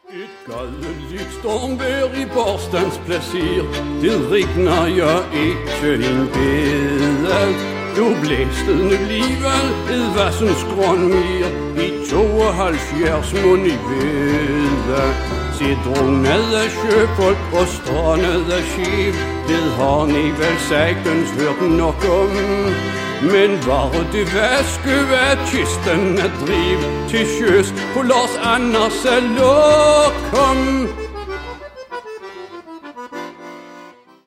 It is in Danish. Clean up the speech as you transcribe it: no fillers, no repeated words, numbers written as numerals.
Et galdeligt stormvejr i Borstens placer. Det regner jeg ikke en bede. Du blæste alligevel et vassens grønmir i 72 mund i vede. Se drunede sjøfolk og strandede skib, det har ni vel sagtens hørt nok om. Men var det vaske at kisten at drive til sjøs på Lars Anders lokum?